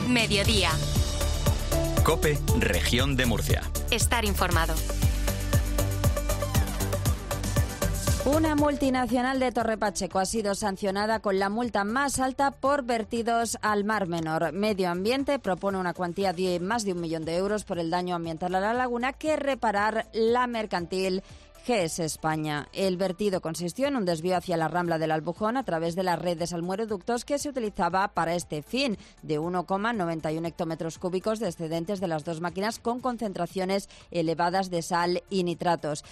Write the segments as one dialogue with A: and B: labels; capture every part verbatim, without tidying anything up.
A: Mediodía.
B: COPE, Región de Murcia.
A: Estar informado.
C: Una multinacional de Torre Pacheco ha sido sancionada con la multa más alta por vertidos al Mar Menor. Medio Ambiente propone una cuantía de más de un millón de euros por el daño ambiental a la laguna que reparar la mercantil G S España. El vertido consistió en un desvío hacia la Rambla del Albujón a través de la red de salmueroductos que se utilizaba para este fin, de uno coma noventa y uno hectómetros cúbicos de excedentes de las dos máquinas con concentraciones elevadas de sal y nitratos.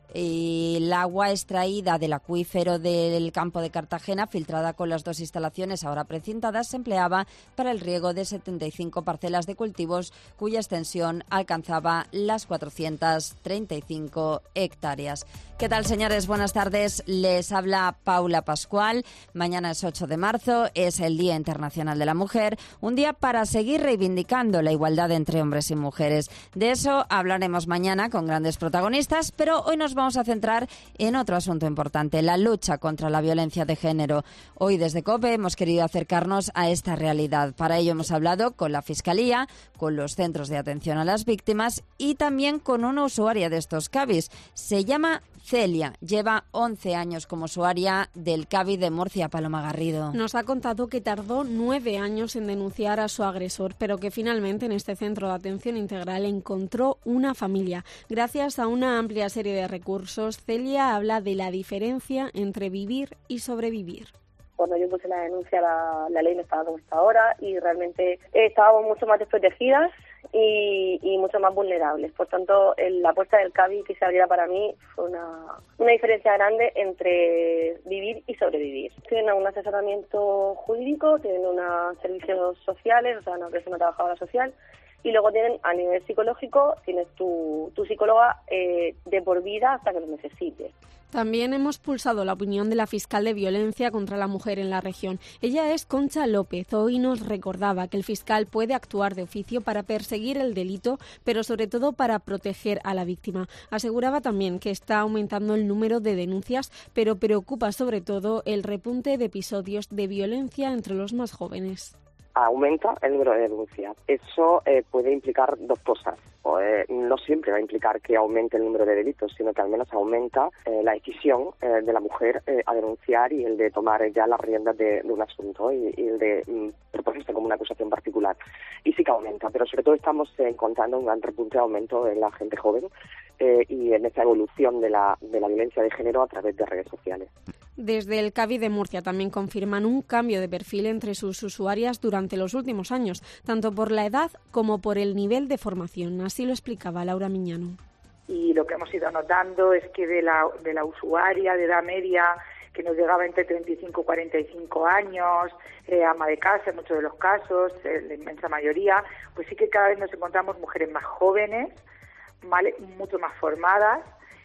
C: Y el agua extraída del acuífero del campo de Cartagena, filtrada con las dos instalaciones ahora precintadas, se empleaba para el riego de setenta y cinco parcelas de cultivos cuya extensión alcanzaba las cuatrocientas treinta y cinco hectáreas. ¿Qué tal, señores? Buenas tardes. Les habla Paula Pascual. Mañana es ocho de marzo, es el Día Internacional de la Mujer, un día para seguir reivindicando la igualdad entre hombres y mujeres. De eso hablaremos mañana con grandes protagonistas, pero hoy nos vamos a centrar en otro asunto importante, la lucha contra la violencia de género. Hoy desde COPE hemos querido acercarnos a esta realidad. Para ello hemos hablado con la Fiscalía, con los centros de atención a las víctimas y también con una usuaria de estos C A B Is. Se llama Celia, lleva once años como usuaria del C A B I de Murcia. Paloma Garrido.
D: Nos ha contado que tardó nueve años en denunciar a su agresor, pero que finalmente en este centro de atención integral encontró una familia. Gracias a una amplia serie de recursos, Celia habla de la diferencia entre vivir y sobrevivir.
E: Cuando yo puse la denuncia, la, la ley no estaba como está ahora y realmente estábamos mucho más desprotegidas y, y mucho más vulnerables. Por tanto, el, la puerta del C A B I que se abriera para mí fue una, una diferencia grande entre vivir y sobrevivir. Tienen un asesoramiento jurídico, tienen unos servicios sociales, o sea, una persona trabajadora social, y luego tienen a nivel psicológico, tienes tu, tu psicóloga eh, de por vida hasta que lo necesites.
D: También hemos pulsado la opinión de la fiscal de violencia contra la mujer en la región. Ella es Concha López. Hoy nos recordaba que el fiscal puede actuar de oficio para perseguir el delito, pero sobre todo para proteger a la víctima. Aseguraba también que está aumentando el número de denuncias, pero preocupa sobre todo el repunte de episodios de violencia entre los más jóvenes.
F: Aumenta el número de denuncias. Eso eh, puede implicar dos cosas. O, eh, no siempre va a implicar que aumente el número de delitos, sino que al menos aumenta eh, la decisión eh, de la mujer eh, a denunciar y el de tomar ya las riendas de, de un asunto y, y el de mm, proponerse como una acusación particular. Y sí que aumenta, pero sobre todo estamos eh, encontrando un gran repunte de aumento en la gente joven eh, y en esta evolución de la, de la violencia de género a través de redes sociales.
D: Desde el C A B I de Murcia también confirman un cambio de perfil entre sus usuarias durante los últimos años, tanto por la edad como por el nivel de formación. Así lo explicaba Laura Miñano.
G: Y lo que hemos ido notando es que de la, de la usuaria de edad media, que nos llegaba entre treinta y cinco y cuarenta y cinco años, eh, ama de casa en muchos de los casos, eh, la inmensa mayoría, pues sí que cada vez nos encontramos mujeres más jóvenes, ¿vale?, mucho más formadas,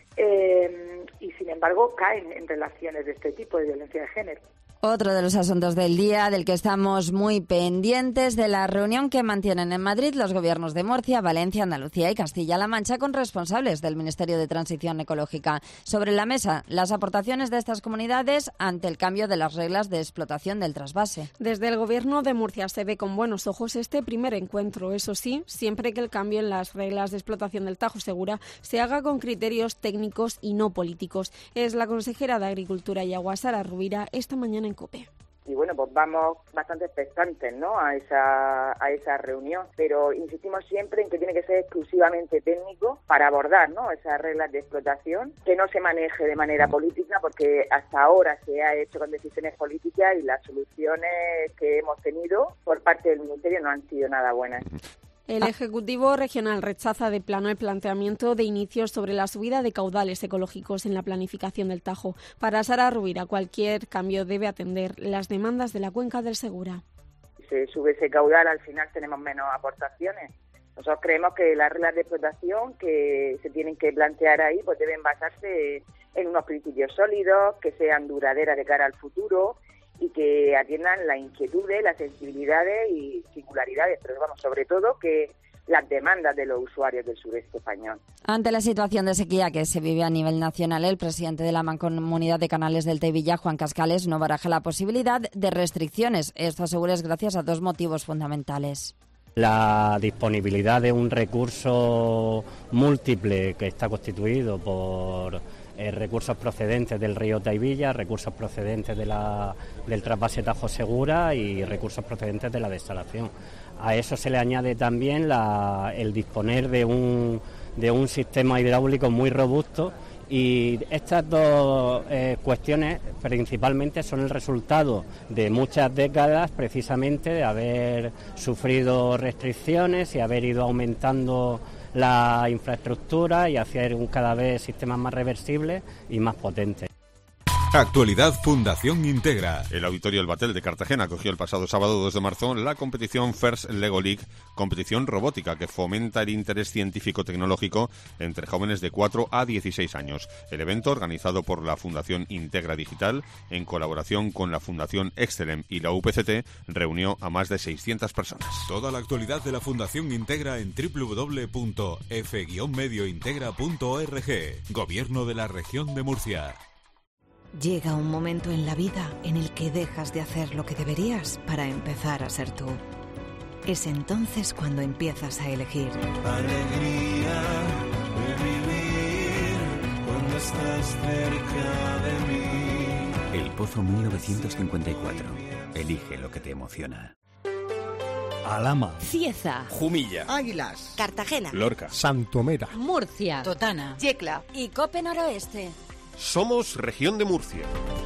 G: Eh, y sin embargo caen en relaciones de este tipo de violencia de género.
C: Otro de los asuntos del día del que estamos muy pendientes de la reunión que mantienen en Madrid los gobiernos de Murcia, Valencia, Andalucía y Castilla-La Mancha con responsables del Ministerio de Transición Ecológica. Sobre la mesa, las aportaciones de estas comunidades ante el cambio de las reglas de explotación del trasvase.
D: Desde el gobierno de Murcia se ve con buenos ojos este primer encuentro, eso sí, siempre que el cambio en las reglas de explotación del Tajo Segura se haga con criterios técnicos y no políticos. Es la consejera de Agricultura y Agua, Sara Rubira, esta mañana en COPE.
H: Y bueno, pues vamos bastante expectantes, ¿no?, a esa a esa reunión, pero insistimos siempre en que tiene que ser exclusivamente técnico para abordar, ¿no?, esas reglas de explotación, que no se maneje de manera política, porque hasta ahora se ha hecho con decisiones políticas y las soluciones que hemos tenido por parte del Ministerio no han sido nada buenas.
D: El Ejecutivo Regional rechaza de plano el planteamiento de inicios sobre la subida de caudales ecológicos en la planificación del Tajo. Para Sara Rubira, cualquier cambio debe atender las demandas de la cuenca del Segura.
H: Si se sube ese caudal, al final tenemos menos aportaciones. Nosotros creemos que las reglas de explotación que se tienen que plantear ahí pues deben basarse en unos principios sólidos, que sean duraderas de cara al futuro y que atiendan las inquietudes, las sensibilidades y singularidades, pero vamos, sobre todo que las demandas de los usuarios del sureste español.
C: Ante la situación de sequía que se vive a nivel nacional, el presidente de la Mancomunidad de Canales del Tevillar, Juan Cascales, no baraja la posibilidad de restricciones. Esto asegura es gracias a dos motivos fundamentales.
A: La disponibilidad de un recurso múltiple que está constituido por eh, recursos procedentes del río Taivilla, recursos procedentes de la, del trasvase Tajo Segura y recursos procedentes de la desalación. A eso se le añade también la, el disponer de un, de un sistema hidráulico muy robusto. Y estas dos eh, cuestiones principalmente son el resultado de muchas décadas precisamente de haber sufrido restricciones y haber ido aumentando la infraestructura y hacer un cada vez sistemas más reversibles y más potentes.
I: Actualidad Fundación Integra. El Auditorio El Batel de Cartagena acogió el pasado sábado dos de marzo la competición First Lego League, competición robótica que fomenta el interés científico-tecnológico entre jóvenes de cuatro a dieciséis años. El evento, organizado por la Fundación Integra Digital, en colaboración con la Fundación Excelem y la U P C T, reunió a más de seiscientas personas.
J: Toda la actualidad de la Fundación Integra en doble u doble u doble u punto f guion medio integra punto org. Gobierno de la Región de Murcia.
K: Llega un momento en la vida en el que dejas de hacer lo que deberías para empezar a ser tú. Es entonces cuando empiezas a elegir.
L: Alegría de vivir cuando estás cerca de mí.
M: El Pozo mil novecientos cincuenta y cuatro. Elige lo que te emociona.
N: Alhama,
O: Cieza,
N: Jumilla,
O: Águilas, Cartagena,
N: Lorca, Santomera,
O: Murcia,
K: Totana,
O: Yecla
C: y Cope Noroeste.
N: Somos Región de Murcia.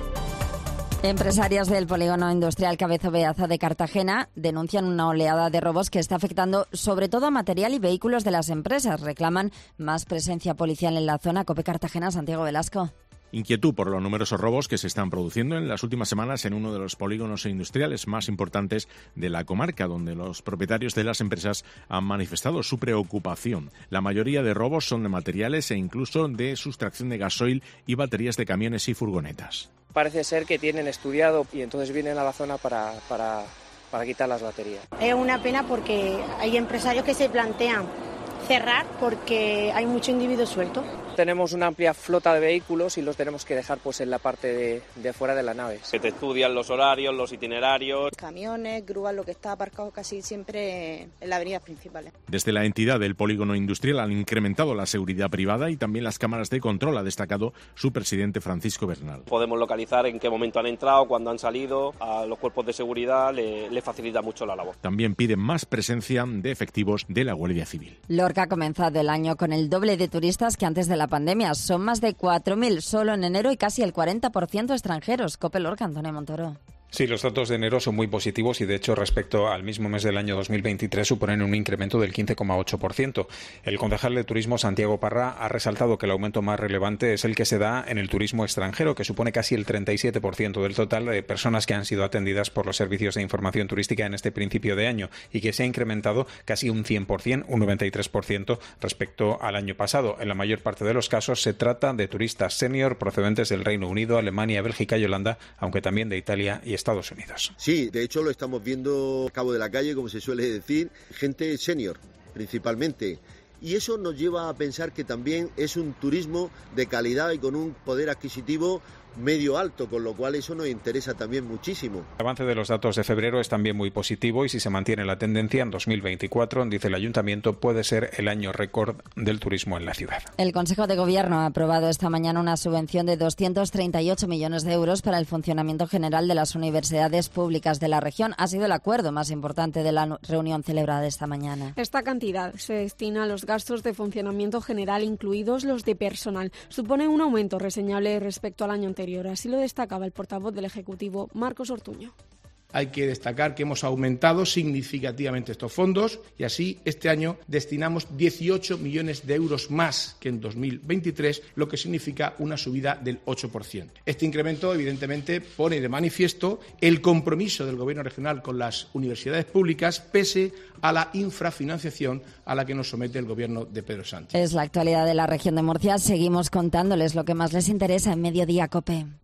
C: Empresarios del polígono industrial Cabezo Beaza de Cartagena denuncian una oleada de robos que está afectando sobre todo a material y vehículos de las empresas. Reclaman más presencia policial en la zona. Cope Cartagena, Santiago Velasco.
P: Inquietud por los numerosos robos que se están produciendo en las últimas semanas en uno de los polígonos industriales más importantes de la comarca, donde los propietarios de las empresas han manifestado su preocupación. La mayoría de robos son de materiales e incluso de sustracción de gasoil y baterías de camiones y furgonetas.
Q: Parece ser que tienen estudiado y entonces vienen a la zona para, para, para quitar las baterías.
R: Es una pena porque hay empresarios que se plantean cerrar porque hay mucho individuo suelto.
Q: Tenemos una amplia flota de vehículos y los tenemos que dejar pues en la parte de, de fuera de la nave.
S: Que te estudian los horarios, los itinerarios.
T: Camiones, grúas, lo que está aparcado casi siempre en las avenidas principales.
P: Desde la entidad del polígono industrial han incrementado la seguridad privada y también las cámaras de control, ha destacado su presidente Francisco Bernal.
S: Podemos localizar en qué momento han entrado, cuándo han salido. A los cuerpos de seguridad le, le facilita mucho la labor.
P: También piden más presencia de efectivos de la Guardia Civil.
C: Lorca ha comenzado el año con el doble de turistas que antes de la pandemia. Son más de cuatro mil solo en enero y casi el cuarenta por ciento extranjeros. Cope Lorca, Antonio Montoro.
U: Sí, los datos de enero son muy positivos y, de hecho, respecto al mismo mes del año dos mil veintitrés suponen un incremento del quince coma ocho por ciento. El concejal de Turismo, Santiago Parra, ha resaltado que el aumento más relevante es el que se da en el turismo extranjero, que supone casi el treinta y siete por ciento del total de personas que han sido atendidas por los servicios de información turística en este principio de año y que se ha incrementado casi un cien por ciento, un noventa y tres por ciento respecto al año pasado. En la mayor parte de los casos se trata de turistas senior procedentes del Reino Unido, Alemania, Bélgica y Holanda, aunque también de Italia y Estados Unidos.
V: Sí, de hecho lo estamos viendo a cabo de la calle, como se suele decir, gente senior principalmente. Y eso nos lleva a pensar que también es un turismo de calidad y con un poder adquisitivo medio alto, con lo cual eso nos interesa también muchísimo.
U: El avance de los datos de febrero es también muy positivo y si se mantiene la tendencia en dos mil veinticuatro, dice el Ayuntamiento, puede ser el año récord del turismo en la ciudad.
C: El Consejo de Gobierno ha aprobado esta mañana una subvención de doscientos treinta y ocho millones de euros para el funcionamiento general de las universidades públicas de la región. Ha sido el acuerdo más importante de la reunión celebrada esta mañana.
D: Esta cantidad se destina a los gastos de funcionamiento general, incluidos los de personal. Supone un aumento reseñable respecto al año anterior. Así lo destacaba el portavoz del Ejecutivo, Marcos Ortuño.
W: Hay que destacar que hemos aumentado significativamente estos fondos y así este año destinamos dieciocho millones de euros más que en dos mil veintitrés, lo que significa una subida del ocho por ciento. Este incremento evidentemente pone de manifiesto el compromiso del Gobierno regional con las universidades públicas pese a la infrafinanciación a la que nos somete el Gobierno de Pedro Sánchez.
C: Es la actualidad de la región de Murcia. Seguimos contándoles lo que más les interesa en Mediodía Cope.